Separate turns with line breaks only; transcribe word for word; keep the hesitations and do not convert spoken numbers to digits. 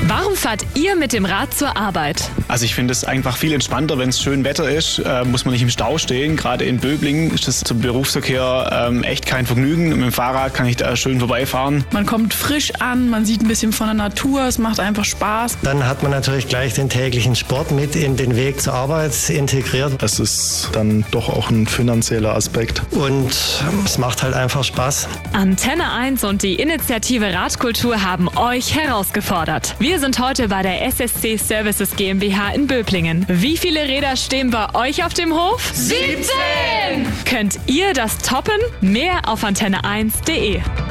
Warum fahrt ihr mit dem Rad zur Arbeit?
Also ich finde es einfach viel entspannter, wenn es schön Wetter ist, äh, muss man nicht im Stau stehen. Gerade in Böblingen ist das zum Berufsverkehr ähm, echt kein Vergnügen. Mit dem Fahrrad kann ich da schön vorbeifahren.
Man kommt frisch an, man sieht ein bisschen von der Natur, es macht einfach Spaß.
Dann hat man natürlich gleich den täglichen Sport mit in den Weg zur Arbeit integriert.
Es ist dann doch auch ein finanzieller Aspekt.
Und es macht halt einfach Spaß.
Antenne eins und die Initiative Radkultur haben euch herausgefordert. Wir sind heute bei der S S C Services GmbH in Böblingen. Wie viele Räder stehen bei euch auf dem Hof?
siebzehn!
Könnt ihr das toppen? Mehr auf antenne eins punkt de.